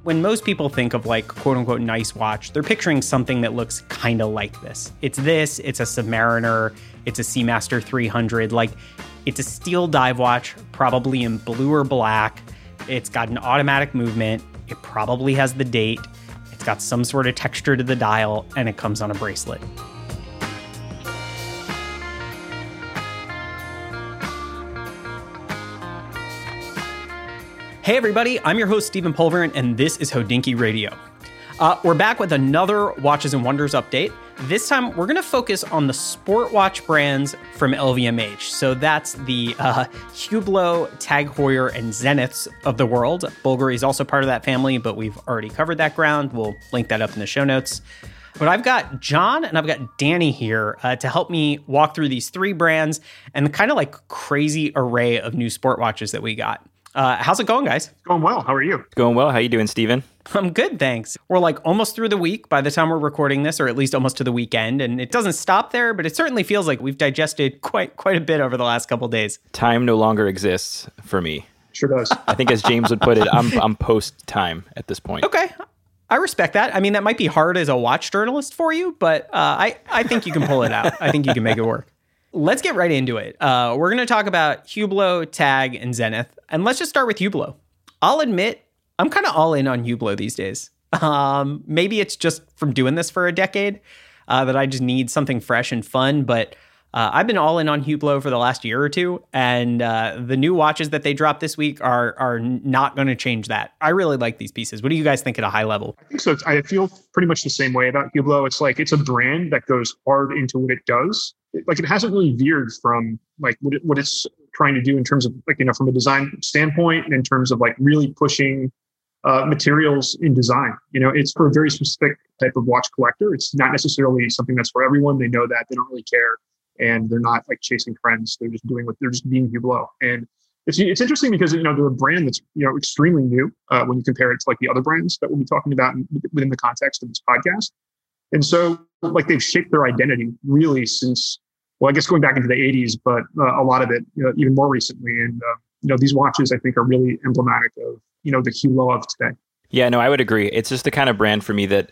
When most people think of like quote unquote nice watch, they're picturing something that looks kind of like this. It's a Submariner, it's a Seamaster 300. Like, it's a steel dive watch, probably in blue or black. It's got an automatic movement. It probably has the date. It's got some sort of texture to the dial, and it comes on a bracelet. Hey everybody, I'm your host, Stephen Pulverin, and this is Hodinkee Radio. We're back with another Watches and Wonders update. This time, we're going to focus on the sport watch brands from LVMH. So that's the Hublot, Tag Heuer, and Zeniths of the world. Bulgari is also part of that family, but we've already covered that ground. We'll link that up in the show notes. But I've got John and I've got Danny here to help me walk through these three brands and the kind of like crazy array of new sport watches that we got. How's it going, guys? Going well. How are you? Going well. How you doing, Steven? I'm good, thanks. We're like almost through the week by the time we're recording this, or at least almost to the weekend. And it doesn't stop there, but it certainly feels like we've digested quite a bit over the last couple of days. Time no longer exists for me. Sure does. I think as James would put it, I'm post-time at this point. Okay. I respect that. I mean, that might be hard as a watch journalist for you, but I think you can pull it out. I think you can make it work. Let's get right into it. We're going to talk about Hublot, Tag, and Zenith. And let's just start with Hublot. I'll admit, I'm kind of all in on Hublot these days. Maybe it's just from doing this for a decade that I just need something fresh and fun. But I've been all in on Hublot for the last year or two. And the new watches that they dropped this week are not going to change that. I really like these pieces. What do you guys think at a high level? I think so. I feel pretty much the same way about Hublot. It's like it's a brand that goes hard into what it does. It hasn't really veered from like what it's trying to do in terms of like, from a design standpoint and in terms of like really pushing materials in design. It's for a very specific type of watch collector. It's not necessarily something that's for everyone. They know that. They don't really care. And they're not like chasing trends. They're just doing they're just being Hublot. And it's interesting because, they're a brand that's, extremely new when you compare it to like the other brands that we'll be talking about within the context of this podcast. And so like they've shaped their identity really since, well, I guess going back into the 80s, but a lot of it, even more recently. And, these watches, I think, are really emblematic of, the Hublot of today. Yeah, no, I would agree. It's just the kind of brand for me that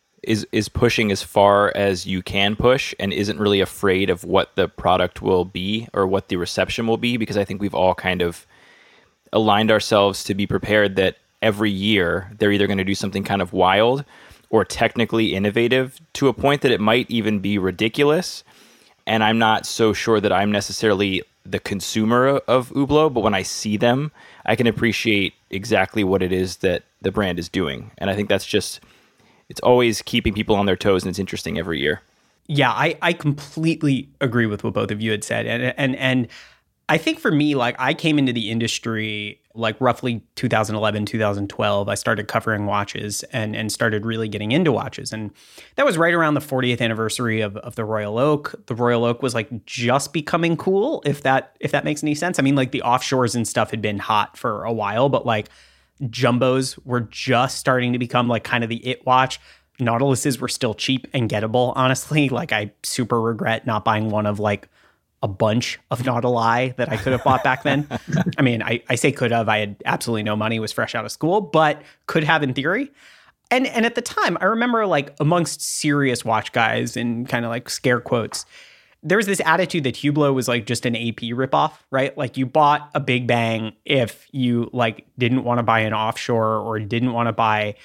is pushing as far as you can push and isn't really afraid of what the product will be or what the reception will be, because I think we've all kind of aligned ourselves to be prepared that every year they're either going to do something kind of wild or technically innovative to a point that it might even be ridiculous. And I'm not so sure that I'm necessarily the consumer of Hublot, but when I see them, I can appreciate exactly what it is that the brand is doing. And I think that's just, it's always keeping people on their toes, and it's interesting every year. Yeah, I completely agree with what both of you had said. And I think for me, like I came into the industry like roughly 2011, 2012. I started covering watches and started really getting into watches. And that was right around the 40th anniversary of the Royal Oak. The Royal Oak was like just becoming cool, if that makes any sense. I mean, like the offshores and stuff had been hot for a while, but like jumbos were just starting to become like kind of the it watch. Nautiluses were still cheap and gettable, honestly. Like I super regret not buying one of like a bunch of Nautili that I could have bought back then. I mean, I say could have. I had absolutely no money, was fresh out of school, but could have in theory. And at the time, I remember like amongst serious watch guys and kind of like scare quotes, there was this attitude that Hublot was like just an AP ripoff, right? Like you bought a Big Bang if you like didn't want to buy an offshore or didn't want to buy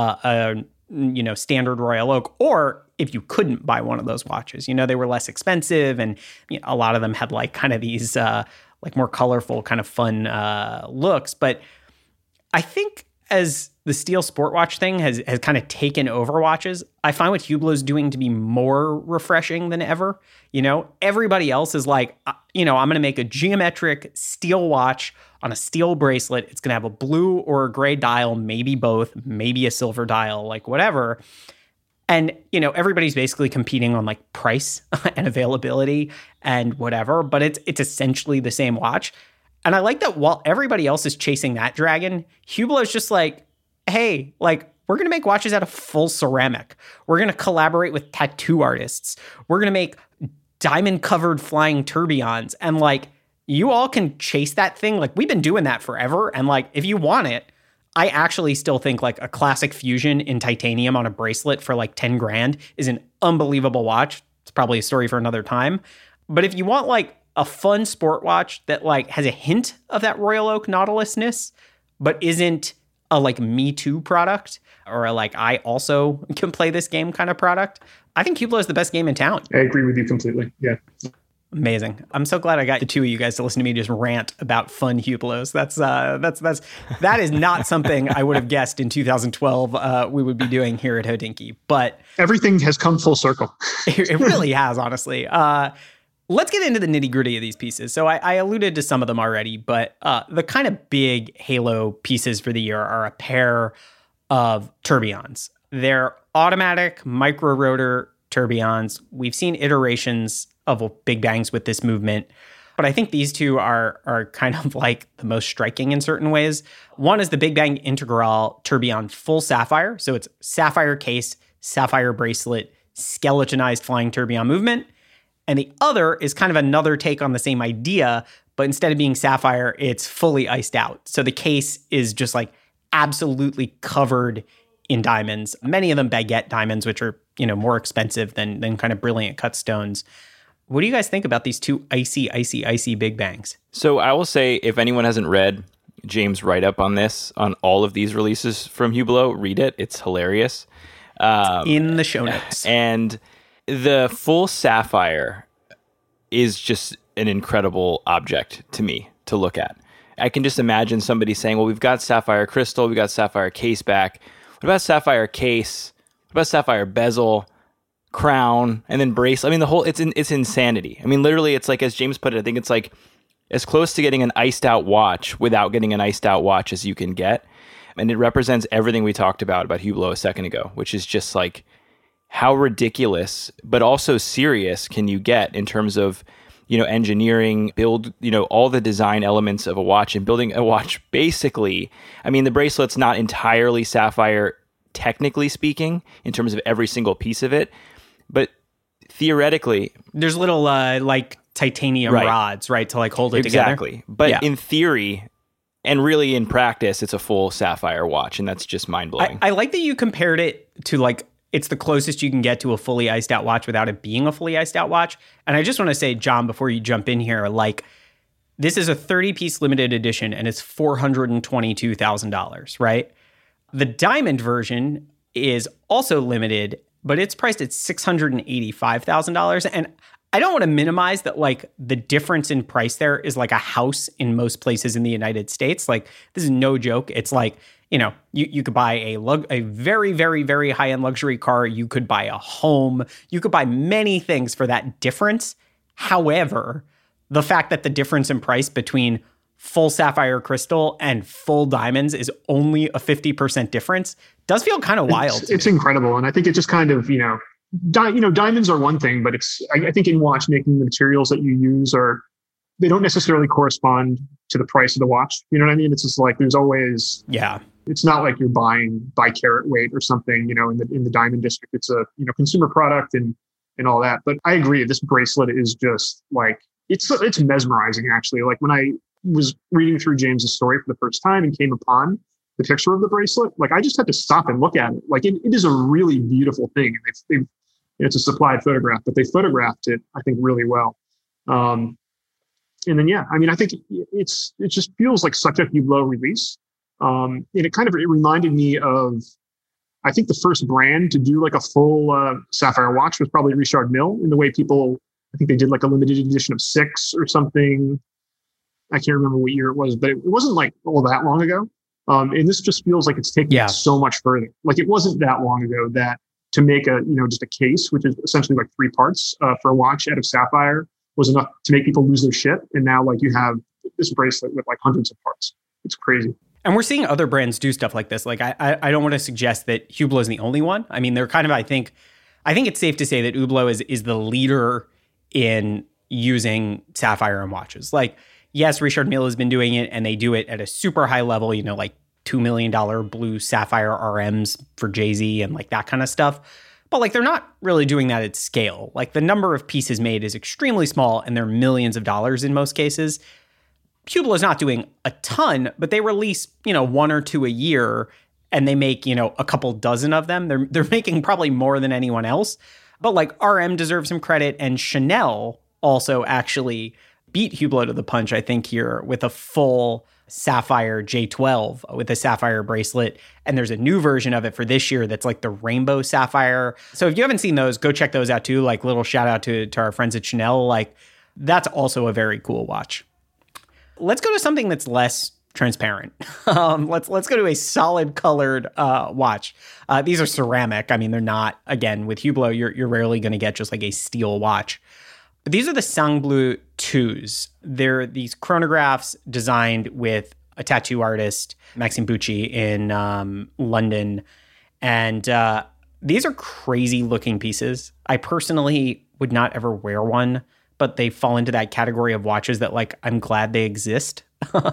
a standard Royal Oak, or if you couldn't buy one of those watches, they were less expensive, and a lot of them had like kind of these like more colorful, kind of fun looks. But I think as the steel sport watch thing has kind of taken over watches, I find what Hublot's doing to be more refreshing than ever. Everybody else is like, I'm going to make a geometric steel watch on a steel bracelet. It's going to have a blue or a gray dial, maybe both, maybe a silver dial, like whatever. And, everybody's basically competing on like price and availability and whatever, but it's essentially the same watch. And I like that while everybody else is chasing that dragon, Hublot is just like, hey, like we're going to make watches out of full ceramic. We're going to collaborate with tattoo artists. We're going to make diamond covered flying tourbillons. And like, you all can chase that thing. Like we've been doing that forever. And like, if you want it, I actually still think like a classic fusion in titanium on a bracelet for like 10 grand is an unbelievable watch. It's probably a story for another time. But if you want like a fun sport watch that like has a hint of that Royal Oak Nautilusness, but isn't a like Me Too product or a like I also can play this game kind of product, I think Hublot is the best game in town. I agree with you completely. Yeah. Amazing. I'm so glad I got the two of you guys to listen to me just rant about fun Hublots. That is not something I would have guessed in 2012 we would be doing here at Hodinkee, but everything has come full circle. It really has, honestly. Let's get into the nitty gritty of these pieces. So I alluded to some of them already, but the kind of big halo pieces for the year are a pair of tourbillons. They're automatic micro rotor tourbillons. We've seen iterations of Big Bangs with this movement, but I think these two are kind of like the most striking in certain ways. One is the Big Bang Integral Tourbillon Full Sapphire. So it's sapphire case, sapphire bracelet, skeletonized flying tourbillon movement. And the other is kind of another take on the same idea, but instead of being sapphire, it's fully iced out. So the case is just like absolutely covered in diamonds, many of them baguette diamonds, which are, more expensive than kind of brilliant cut stones. What do you guys think about these two icy Big Bangs? So I will say, if anyone hasn't read James' write-up on this, on all of these releases from Hublot, read it. It's hilarious. In the show notes. And the full sapphire is just an incredible object to me to look at. I can just imagine somebody saying, well, we've got sapphire crystal, we've got sapphire case back. What about sapphire case? What about sapphire bezel, crown, and then bracelet? I mean, the whole, it's insanity. I mean, literally, it's like, as James put it, I think it's like as close to getting an iced out watch without getting an iced out watch as you can get. And it represents everything we talked about Hublot a second ago, which is just like, how ridiculous, but also serious can you get in terms of, engineering, build, all the design elements of a watch and building a watch basically. I mean, the bracelet's not entirely sapphire, technically speaking, in terms of every single piece of it, but theoretically, there's little like titanium rods, right, to like hold it together. Exactly. But in theory, and really in practice, it's a full sapphire watch, and that's just mind-blowing. I like that you compared it to like, it's the closest you can get to a fully iced out watch without it being a fully iced out watch. And I just want to say, John, before you jump in here, like, this is a 30-piece limited edition, and it's $422,000, right? The diamond version is also limited, but it's priced at $685,000. And I don't want to minimize that, like, the difference in price there is like a house in most places in the United States. Like, this is no joke. It's like, you could buy a very, very, very high-end luxury car. You could buy a home. You could buy many things for that difference. However, the fact that the difference in price between full sapphire crystal and full diamonds is only a 50% difference does feel kind of wild. It's incredible. And I think it just kind of, diamonds are one thing, but I think in watchmaking, the materials that you use they don't necessarily correspond to the price of the watch. You know what I mean? It's just like, there's always, it's not like you're buying by carat weight or something, in the diamond district. It's a, consumer product and all that. But I agree. This bracelet is just like, it's mesmerizing actually. Like when I was reading through James's story for the first time and came upon the picture of the bracelet, like I just had to stop and look at it. Like it is a really beautiful thing. And it's a supplied photograph, but they photographed it, I think, really well. And then, I think it just feels like such a Hublot release. And it reminded me of, I think the first brand to do like a full sapphire watch was probably Richard Mille, in the way I think they did like a limited edition of 6 or something. I can't remember what year it was, but it wasn't like all that long ago. And this just feels like it's taking it so much further. Like it wasn't that long ago that to make just a case, which is essentially like 3 parts for a watch out of sapphire, was enough to make people lose their shit. And now like you have this bracelet with like hundreds of parts. It's crazy. And we're seeing other brands do stuff like this. Like I don't want to suggest that Hublot is the only one. I mean, they're kind of, I think it's safe to say that Hublot is the leader in using sapphire in watches. Like, yes, Richard Mille has been doing it, and they do it at a super high level, like $2 million blue sapphire RMs for Jay-Z and like that kind of stuff. But like, they're not really doing that at scale. Like the number of pieces made is extremely small, and they're millions of dollars in most cases. Hublot's not doing a ton, but they release, one or two a year, and they make, a couple dozen of them. They're making probably more than anyone else. But like RM deserves some credit, and Chanel also actually beat Hublot to the punch, I think, here with a full Sapphire J12 with a sapphire bracelet. And there's a new version of it for this year that's like the rainbow sapphire. So if you haven't seen those, go check those out too. Like, little shout out to our friends at Chanel. Like, that's also a very cool watch. Let's go to something that's less transparent. Let's go to a solid colored watch. These are ceramic. I mean, they're not, again, with Hublot, you're rarely going to get just like a steel watch. But these are the Sangblu 2s. They're these chronographs designed with a tattoo artist, Maxime Bucci, in London. And these are crazy looking pieces. I personally would not ever wear one, but they fall into that category of watches that, like, I'm glad they exist.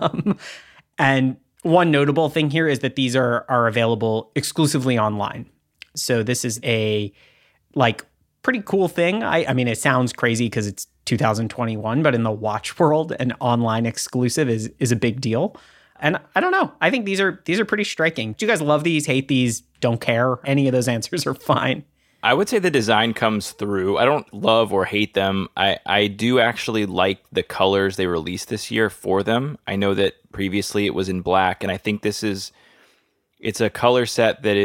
And one notable thing here is that these are available exclusively online. So this is a, like, pretty cool thing. I mean, it sounds crazy because it's 2021, but in the watch world, an online exclusive is a big deal. And I don't know. I think these are pretty striking. Do you guys love these, hate these, don't care? Any of those answers are fine. I would say the design comes through. I don't love or hate them. I do actually like the colors they released this year for them. I know that previously it was in black, and I think it's a color set that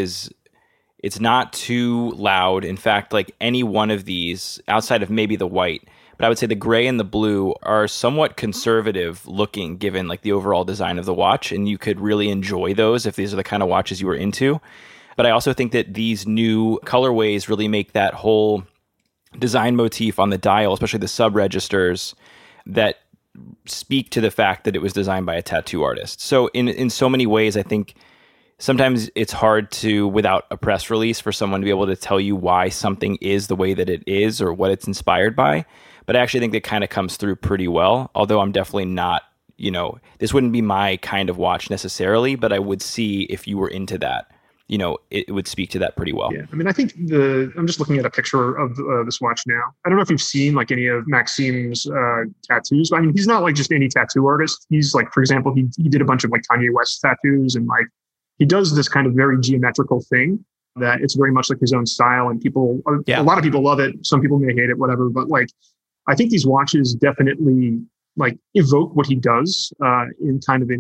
it's not too loud. In fact, like any one of these, outside of maybe the white, but I would say the gray and the blue are somewhat conservative looking given like the overall design of the watch, and you could really enjoy those if these are the kind of watches you were into. But I also think that these new colorways really make that whole design motif on the dial, especially the sub-registers, that speak to the fact that it was designed by a tattoo artist. So in so many ways, I think sometimes it's hard to, without a press release, for someone to be able to tell you why something is the way that it is or what it's inspired by. But I actually think that kind of comes through pretty well, although I'm definitely not, this wouldn't be my kind of watch necessarily, but I would see if you were into that. It would speak to that pretty well. Yeah, I mean, I think I'm just looking at a picture of this watch now. I don't know if you've seen like any of Maxime's tattoos. I mean, he's not like just any tattoo artist. He's like, for example, he did a bunch of like Kanye West tattoos, and like he does this kind of very geometrical thing that it's very much like his own style, and a lot of people love it. Some people may hate it, whatever. But like, I think these watches definitely like evoke what he does in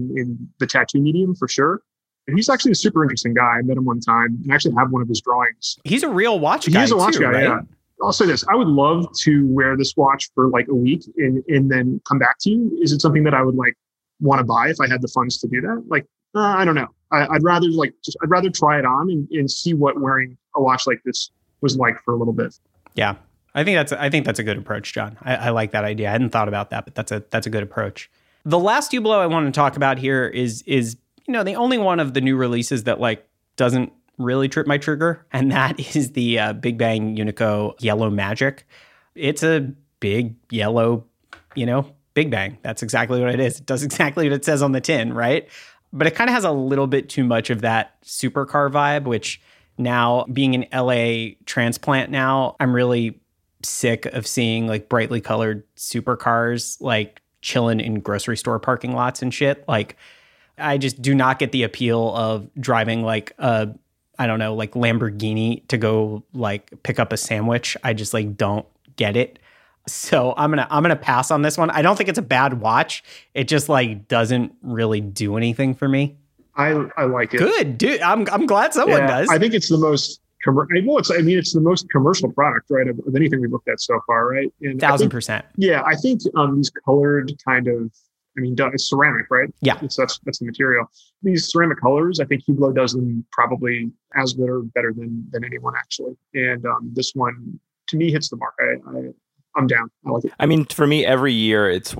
the tattoo medium for sure. And he's actually a super interesting guy. I met him one time and actually have one of his drawings. He's a real watch guy. He's a watch guy, right? Yeah. I'll say this. I would love to wear this watch for like a week and then come back to you. Is it something that I would like want to buy if I had the funds to do that? Like, I don't know. I'd rather try it on and see what wearing a watch like this was like for a little bit. Yeah. I think that's a good approach, John. I like that idea. I hadn't thought about that, but that's a good approach. The last Hublot I want to talk about here is the only one of the new releases that like doesn't really trip my trigger, and that is the Big Bang Unico Yellow Magic. It's a big yellow, Big Bang. That's exactly what it is. It does exactly what it says on the tin, right? But it kind of has a little bit too much of that supercar vibe, which now, being an LA transplant now, I'm really sick of seeing like brightly colored supercars like chilling in grocery store parking lots and shit. Like, I just do not get the appeal of driving like a, I don't know, like Lamborghini to go like pick up a sandwich. I just like don't get it. So I'm gonna pass on this one. I don't think it's a bad watch. It just like doesn't really do anything for me. I like it. Good, dude. I'm glad someone does. I think it's the most it's the most commercial product, right, of anything we've looked at so far, right? And 1,000%. Yeah, I think these colored kind of, it's ceramic, right? Yeah. That's the material. These ceramic colors, I think Hublot does them probably as good or better than anyone, actually. And this one, to me, hits the mark. I'm down. I like it. I mean, for me, every year, it's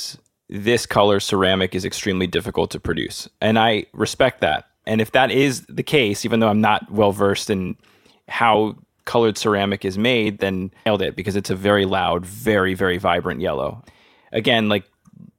this color ceramic is extremely difficult to produce. And I respect that. And if that is the case, even though I'm not well-versed in how colored ceramic is made, then nailed it, because it's a very loud, very, very vibrant yellow. Again, like,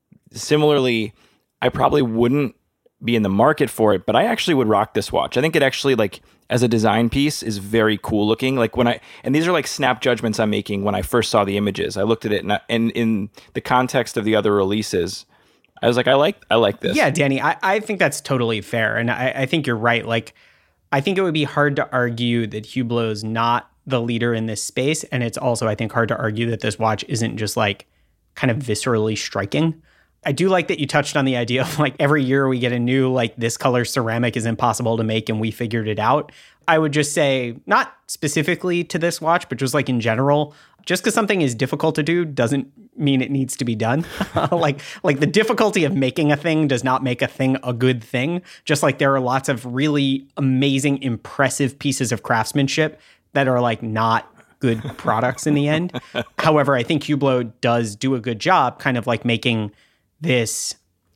similarly, I probably wouldn't be in the market for it, but I actually would rock this watch. I think it actually, like, as a design piece, is very cool looking. Like, and these are like snap judgments I'm making when I first saw the images. I looked at it, and in the context of the other releases, I was like, I like this. Yeah, Danny, I think that's totally fair. And I think you're right. Like, I think it would be hard to argue that Hublot is not the leader in this space. And it's also, I think, hard to argue that this watch isn't just like kind of viscerally striking. I do like that you touched on the idea of like every year we get a new, like, this color ceramic is impossible to make and we figured it out. I would just say, not specifically to this watch, but just like in general, just because something is difficult to do doesn't mean it needs to be done. like the difficulty of making a thing does not make a thing a good thing. Just like there are lots of really amazing, impressive pieces of craftsmanship that are like not good products in the end. However, I think Hublot does do a good job kind of like making this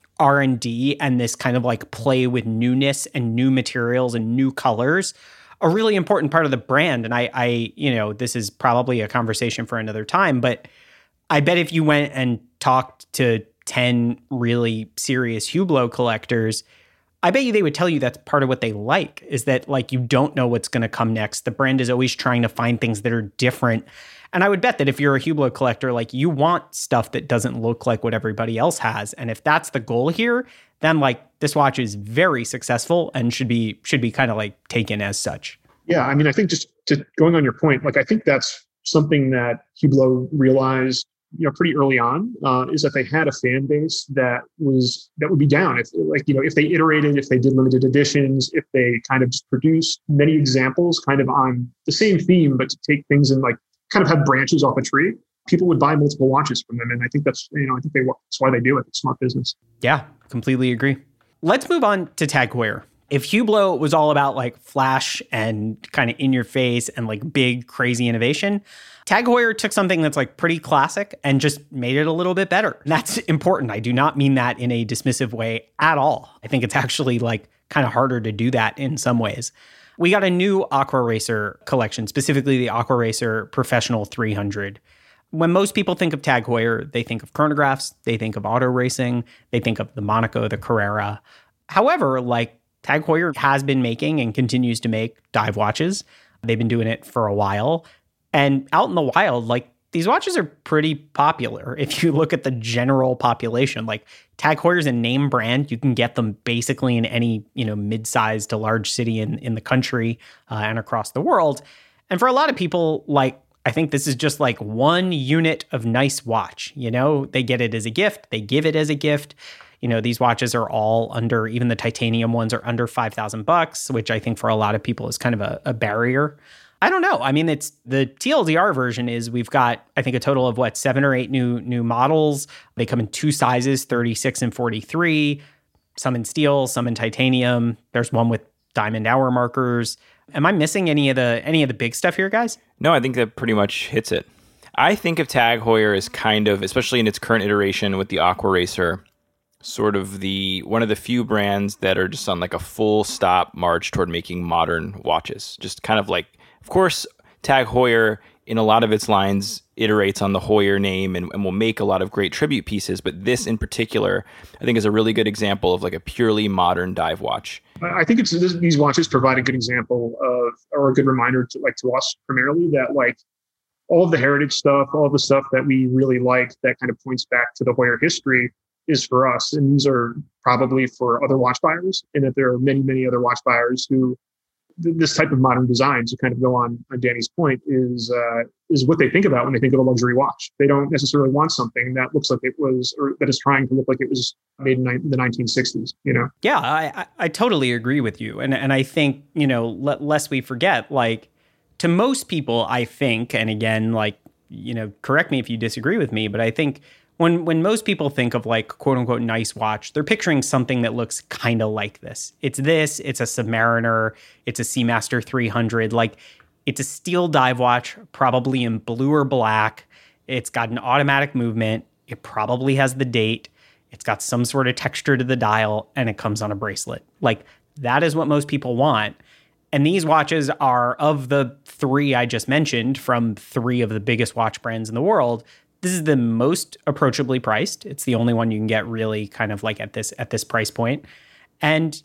R&D and this kind of like play with newness and new materials and new colors a really important part of the brand. And I this is probably a conversation for another time, but I bet if you went and talked to 10 really serious Hublot collectors, I bet you they would tell you that's part of what they like, is that like you don't know what's going to come next. The brand is always trying to find things that are different. And I would bet that if you're a Hublot collector, like you want stuff that doesn't look like what everybody else has. And if that's the goal here, then like this watch is very successful and should be kind of like taken as such. Yeah, I mean, I think just to going on your point, like I think that's something that Hublot realized, pretty early on, is that they had a fan base that would be down if, like, if they iterated, if they did limited editions, if they kind of just produced many examples kind of on the same theme, but to take things and like kind of have branches off a tree, people would buy multiple watches from them. And I think that's, that's why they do it. It's smart business. Yeah, completely agree. Let's move on to Tag Heuer. If Hublot was all about like flash and kind of in your face and like big, crazy innovation, Tag Heuer took something that's like pretty classic and just made it a little bit better. And that's important. I do not mean that in a dismissive way at all. I think it's actually like kind of harder to do that in some ways. We got a new Aqua Racer collection, specifically the Aqua Racer Professional 300. When most people think of Tag Heuer, they think of chronographs, they think of auto racing, they think of the Monaco, the Carrera. However, like Tag Heuer has been making and continues to make dive watches. They've been doing it for a while. And out in the wild, like these watches are pretty popular. If you look at the general population, like Tag Heuer is a name brand. You can get them basically in any, mid-sized to large city in the country and across the world. And for a lot of people, like, I think this is just like one unit of nice watch. They get it as a gift. They give it as a gift. These watches are all under, even the titanium ones are under $5,000, which I think for a lot of people is kind of a barrier. I don't know. I mean, it's the TLDR version is we've got, I think, a total of 7 or 8 new models. They come in 2 sizes, 36 and 43, some in steel, some in titanium. There's one with diamond hour markers. Am I missing any of the big stuff here, guys? No, I think that pretty much hits it. I think of Tag Heuer as kind of, especially in its current iteration with the Aqua Racer, sort of one of the few brands that are just on like a full stop march toward making modern watches. Just kind of like, of course, Tag Heuer in a lot of its lines iterates on the Heuer name and will make a lot of great tribute pieces. But this in particular, I think is a really good example of like a purely modern dive watch. I think these watches provide a good example of, or a good reminder to us primarily, that like all of the heritage stuff, all of the stuff that we really like that kind of points back to the Heuer history is for us. And these are probably for other watch buyers, and that there are many, many other watch buyers who this type of modern design, to kind of go on Danny's point, is what they think about when they think of a luxury watch. They don't necessarily want something that looks like it was, or that is trying to look like it was made in the 1960s, Yeah, I totally agree with you. And I think, lest we forget, like to most people, I think, and again, like, correct me if you disagree with me, but I think when most people think of like quote unquote nice watch, they're picturing something that looks kind of like this. It's a Submariner, it's a Seamaster 300, like it's a steel dive watch, probably in blue or black. It's got an automatic movement. It probably has the date. It's got some sort of texture to the dial, and it comes on a bracelet. Like that is what most people want. And these watches are, of the 3 I just mentioned from 3 of the biggest watch brands in the world, this is the most approachably priced. It's the only one you can get really kind of like at this price point. And,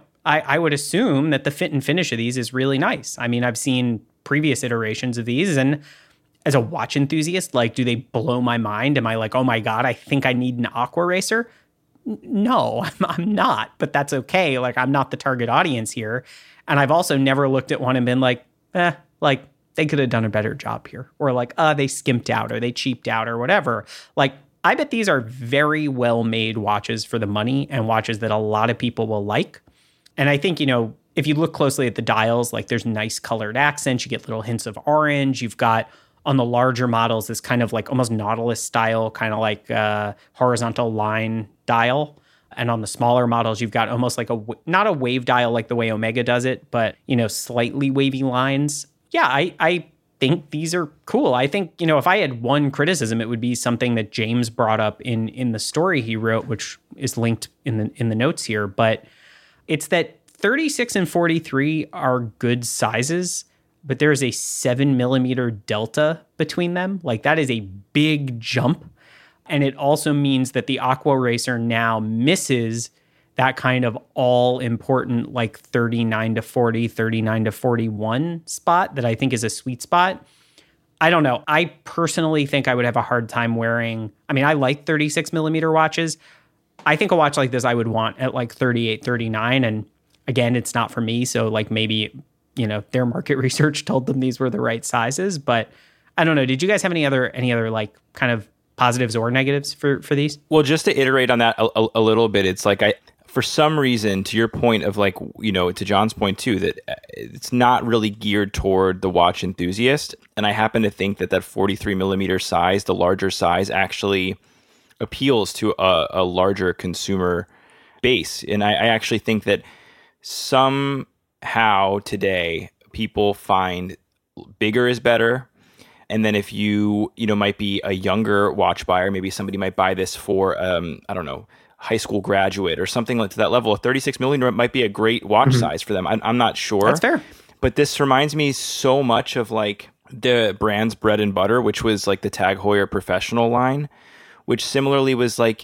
I would assume that the fit and finish of these is really nice. I mean, I've seen previous iterations of these, and as a watch enthusiast, like, do they blow my mind? Am I like, oh my God, I think I need an Aqua Racer? No, I'm not, but that's okay. Like, I'm not the target audience here. And I've also never looked at one and been like, like they could have done a better job here, or like, they skimped out or they cheaped out or whatever. Like, I bet these are very well made watches for the money and watches that a lot of people will like. And I think, if you look closely at the dials, like there's nice colored accents, you get little hints of orange. You've got on the larger models this kind of like almost Nautilus style, kind of like horizontal line dial. And on the smaller models, you've got almost like not a wave dial like the way Omega does it, but, slightly wavy lines. Yeah, I think these are cool. I think, if I had one criticism, it would be something that James brought up in the story he wrote, which is linked in the notes here. But it's that 36 and 43 are good sizes, but there is a 7mm delta between them. Like, that is a big jump. And it also means that the Aqua Racer now misses that kind of all-important like 39 to 40, 39 to 41 spot that I think is a sweet spot. I don't know. I personally think I would have a hard time wearing... I mean, I like 36mm watches. I think a watch like this I would want at like 38, 39. And again, it's not for me. So like maybe, their market research told them these were the right sizes. But I don't know. Did you guys have any other like kind of positives or negatives for these? Well, just to iterate on that a little bit, it's like for some reason, to your point of like, to John's point too, that it's not really geared toward the watch enthusiast. And I happen to think that 43mm size, the larger size, actually appeals to a larger consumer base. And I actually think that somehow today people find bigger is better. And then if you might be a younger watch buyer, maybe somebody might buy this for, I don't know, high school graduate or something like to that level. A 36mm might be a great watch size for them. I'm not sure. That's fair. But this reminds me so much of like the brand's bread and butter, which was like the Tag Heuer Professional line, which similarly was like,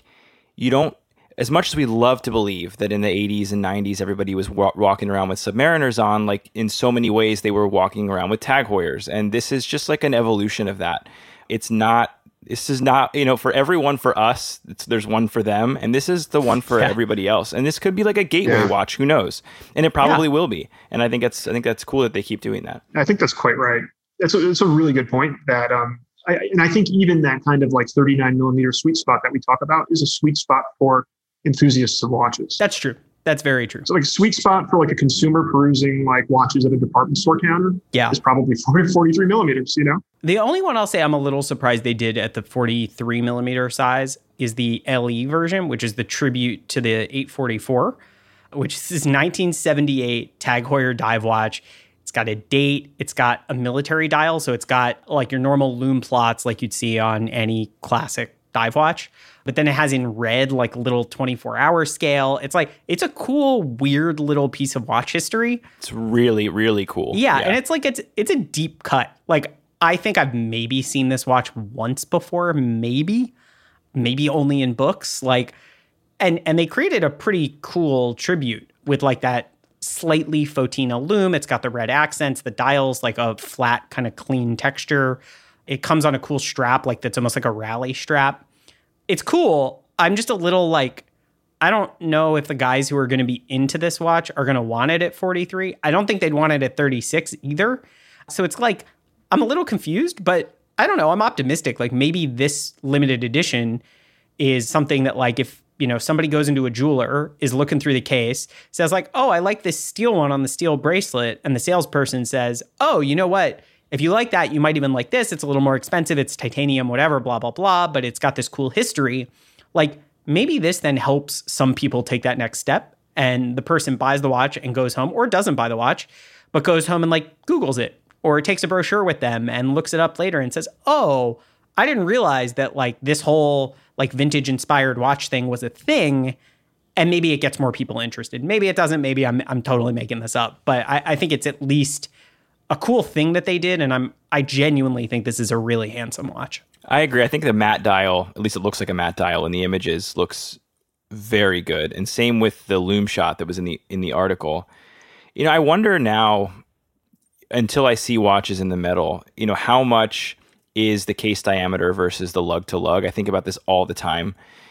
as much as we love to believe that in the 80s and 90s, everybody was walking around with Submariners on, like in so many ways, they were walking around with Tag Heuers. And this is just like an evolution of that. This is not, for everyone, for us, there's one for them. And this is the one for everybody else. And this could be like a gateway watch. Who knows? And it probably will be. And I think that's cool that they keep doing that. I think that's quite right. It's a really good point that, I think even that kind of like 39mm sweet spot that we talk about is a sweet spot for enthusiasts of watches. That's true. That's very true. So like a sweet spot for like a consumer perusing like watches at a department store counter is probably 43mm, The only one I'll say I'm a little surprised they did at the 43mm size is the LE version, which is the tribute to the 844, which is 1978 Tag Heuer dive watch. It's got a date. It's got a military dial. So it's got like your normal lume plots like you'd see on any classic dive watch. But then it has in red, like a little 24-hour scale. It's like, it's a cool, weird little piece of watch history. It's really, really cool. Yeah. And it's like, it's a deep cut. Like, I think I've maybe seen this watch once before, maybe only in books. Like, and they created a pretty cool tribute with like that slightly Fotina lume. It's got the red accents, the dial's like a flat kind of clean texture. It comes on a cool strap, like that's almost like a rally strap. It's cool. I'm just a little like, I don't know if the guys who are going to be into this watch are going to want it at 43. I don't think they'd want it at 36 either. So it's like, I'm a little confused, but I don't know. I'm optimistic. Like maybe this limited edition is something that like if, somebody goes into a jeweler, is looking through the case, says like, oh, I like this steel one on the steel bracelet. And the salesperson says, oh, you know what? If you like that, you might even like this. It's a little more expensive. It's titanium, whatever, blah, blah, blah. But it's got this cool history. Like maybe this then helps some people take that next step. And the person buys the watch and goes home, or doesn't buy the watch, but goes home and like Googles it, or takes a brochure with them and looks it up later and says, oh, I didn't realize that like this whole like vintage inspired watch thing was a thing. And maybe it gets more people interested. Maybe it doesn't. Maybe I'm totally making this up. But I think it's at least a cool thing that they did, and I genuinely think this is a really handsome watch. I agree. I think the matte dial, at least it looks like a matte dial in the images, looks very good. And same with the lume shot that was in the article. I wonder now, until I see watches in the metal, how much is the case diameter versus the lug to lug? I think about this all the time.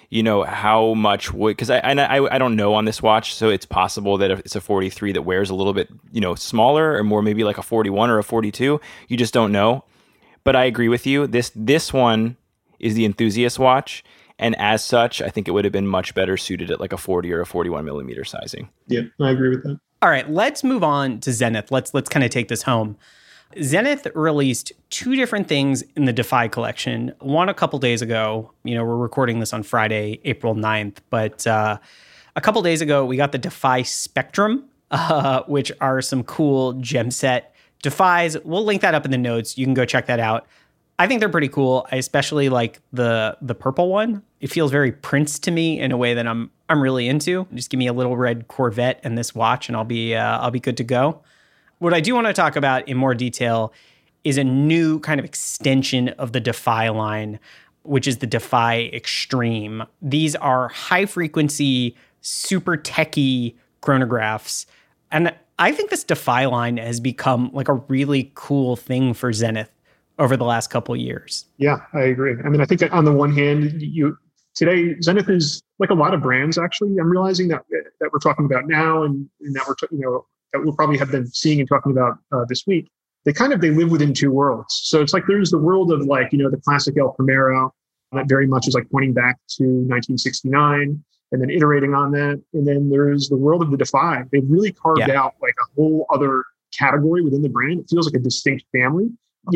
how much would, because I don't know on this watch, so it's possible that if it's a 43 that wears a little bit, smaller or more, maybe like a 41 or a 42. You just don't know. But I agree with you. This one is the enthusiast watch. And as such, I think it would have been much better suited at like a 40 or a 41 millimeter sizing. Yeah, I agree with that. All right, let's move on to Zenith. Let's kind of take this home. Zenith released two different things in the Defy collection. One a couple days ago. We're recording this on Friday, April 9th. But a couple days ago, we got the Defy Spectrum, which are some cool gem set Defies. We'll link that up in the notes. You can go check that out. I think they're pretty cool. I especially like the purple one. It feels very Prince to me in a way that I'm really into. Just give me a little red Corvette and this watch, and I'll be good to go. What I do want to talk about in more detail is a new kind of extension of the Defy line, which is the Defy Extreme. These are high frequency, super techy chronographs, and I think this Defy line has become like a really cool thing for Zenith over the last couple of years. Yeah, I agree. I mean, I think that on the one hand, today Zenith is like a lot of brands. Actually, I'm realizing that we're talking about now, and that that we'll probably have been seeing and talking about this week. They live within two worlds. So it's like there's the world of the classic El Primero that very much is like pointing back to 1969 and then iterating on that. And then there's the world of the Defy. They've really carved out like a whole other category within the brand. It feels like a distinct family.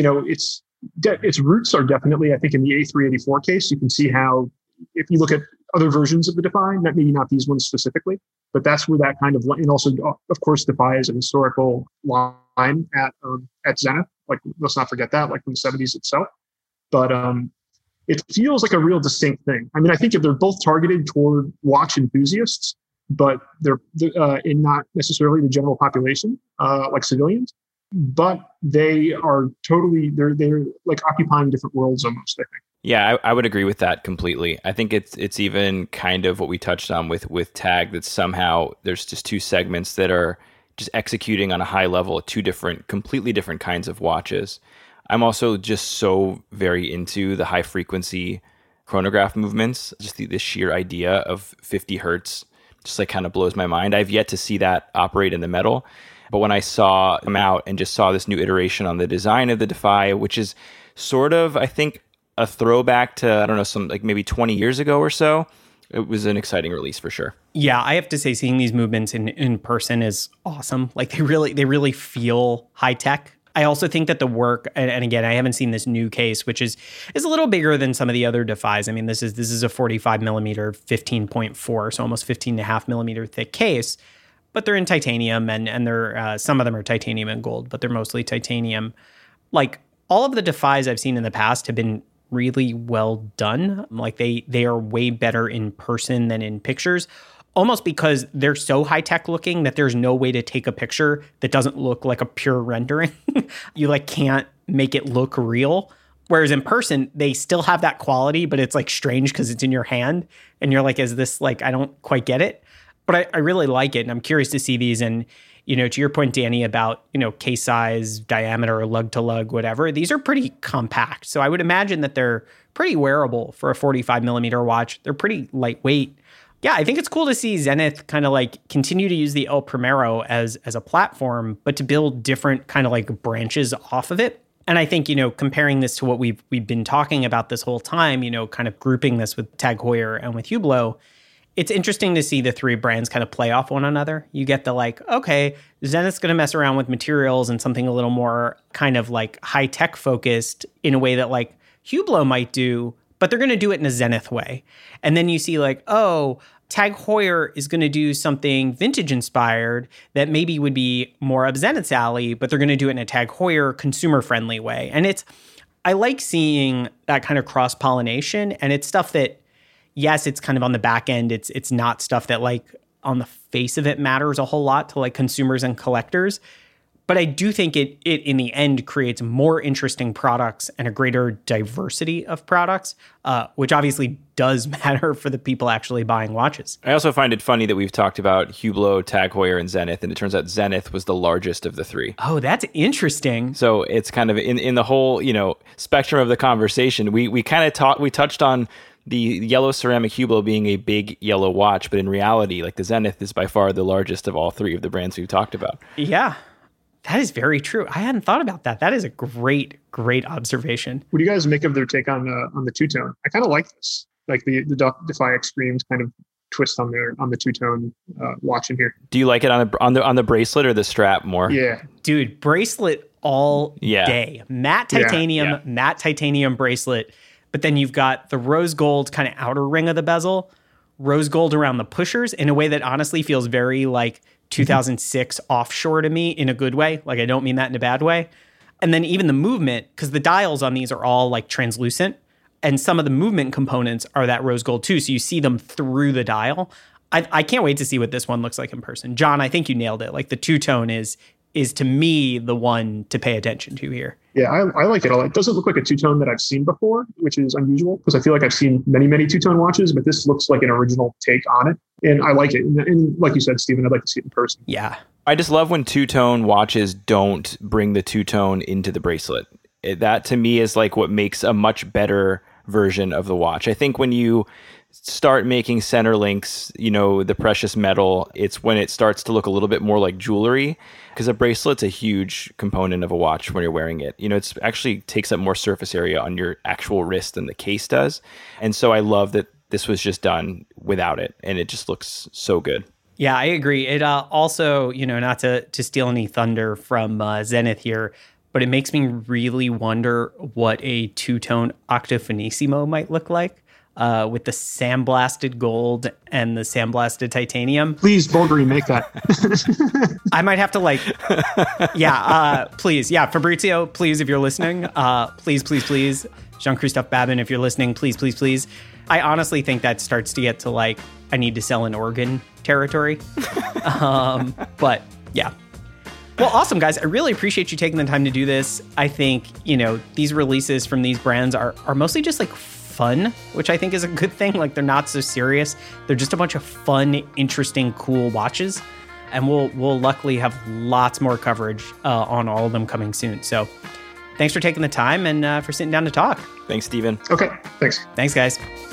Its roots are definitely, I think, in the A384 case. You can see how, if you look at other versions of the Defy, maybe not these ones specifically, but that's where that kind of, and also, of course, Defy is an historical line at Zenith. Like, let's not forget that, like from the 70s itself. But it feels like a real distinct thing. I mean, I think if they're both targeted toward watch enthusiasts, but they're in not necessarily the general population, like civilians. But they are they're like occupying different worlds almost, I think. Yeah, I would agree with that completely. I think it's even kind of what we touched on with Tag, that somehow there's just two segments that are just executing on a high level at two completely different kinds of watches. I'm also just so very into the high frequency chronograph movements. Just the sheer idea of 50 hertz just like kind of blows my mind. I've yet to see that operate in the metal. But when I saw them out and just saw this new iteration on the design of the Defy, which is sort of, I think, a throwback to, I don't know, some like maybe 20 years ago or so, it was an exciting release for sure. Yeah, I have to say, seeing these movements in person is awesome. Like they really feel high tech. I also think that the work, and again, I haven't seen this new case, which is a little bigger than some of the other Defys. I mean, this is a 45 millimeter, 15.4, so almost 15.5 millimeter thick case. But they're in titanium, and they're some of them are titanium and gold, but they're mostly titanium. Like all of the Defys I've seen in the past have been really well done. Like they are way better in person than in pictures, almost because they're so high tech looking that there's no way to take a picture that doesn't look like a pure rendering. You like can't make it look real. Whereas in person, they still have that quality, but it's like strange because it's in your hand, and you're like, is this like, I don't quite get it. But I really like it, and I'm curious to see these. And, to your point, Danny, about, case size, diameter, lug to lug, whatever, these are pretty compact. So I would imagine that they're pretty wearable for a 45 millimeter watch. They're pretty lightweight. Yeah, I think it's cool to see Zenith kind of like continue to use the El Primero as a platform, but to build different kind of like branches off of it. And I think, comparing this to what we've been talking about this whole time, kind of grouping this with Tag Heuer and with Hublot, it's interesting to see the three brands kind of play off one another. You get the like, okay, Zenith's going to mess around with materials and something a little more kind of like high tech focused in a way that like Hublot might do, but they're going to do it in a Zenith way. And then you see like, oh, Tag Heuer is going to do something vintage inspired that maybe would be more up Zenith's alley, but they're going to do it in a Tag Heuer consumer friendly way. And I like seeing that kind of cross pollination, and it's stuff that, yes, it's kind of on the back end. It's not stuff that like on the face of it matters a whole lot to like consumers and collectors. But I do think it in the end creates more interesting products and a greater diversity of products, which obviously does matter for the people actually buying watches. I also find it funny that we've talked about Hublot, Tag Heuer, and Zenith, and it turns out Zenith was the largest of the three. Oh, that's interesting. So it's kind of in the whole spectrum of the conversation. We kind of touched on the yellow ceramic Hublot being a big yellow watch, but in reality, like the Zenith is by far the largest of all three of the brands we've talked about. Yeah, that is very true. I hadn't thought about that. That is a great observation. What do you guys make of their take on the two-tone? I kind of like this, like the Defy Extremes kind of twist on the two-tone watch in here. Do you like it on the bracelet or the strap more? Yeah, dude, bracelet all day. Matte titanium bracelet. But then you've got the rose gold kind of outer ring of the bezel, rose gold around the pushers in a way that honestly feels very like 2006 offshore to me in a good way. Like I don't mean that in a bad way. And then even the movement, because the dials on these are all like translucent, and some of the movement components are that rose gold too. So you see them through the dial. I can't wait to see what this one looks like in person. John, I think you nailed it. Like the two-tone is to me the one to pay attention to here. Yeah, I like it. It doesn't look like a two-tone that I've seen before, which is unusual because I feel like I've seen many two-tone watches, but this looks like an original take on it. And I like it. And like you said, Stephen, I'd like to see it in person. Yeah. I just love when two-tone watches don't bring the two-tone into the bracelet. That to me is like what makes a much better version of the watch. I think when you start making center links, the precious metal, it's when it starts to look a little bit more like jewelry, because a bracelet's a huge component of a watch when you're wearing it. It's actually takes up more surface area on your actual wrist than the case does. And so I love that this was just done without it, and it just looks so good. Yeah, I agree. It also, not to steal any thunder from Zenith here, but it makes me really wonder what a two-tone Octo Finissimo might look like. With the sandblasted gold and the sandblasted titanium. Please, Bulgari, make that. I might have to please. Yeah, Fabrizio, please, if you're listening, please. Jean-Christophe Babin, if you're listening, please. I honestly think that starts to get to I need to sell an organ territory. But yeah. Well, awesome, guys. I really appreciate you taking the time to do this. I think, these releases from these brands are mostly just fun, which I think is a good thing. They're not so serious. They're just a bunch of fun, interesting, cool watches. And we'll luckily have lots more coverage on all of them coming soon. So thanks for taking the time and for sitting down to talk. Thanks, Stephen. Okay, thanks. Thanks, guys.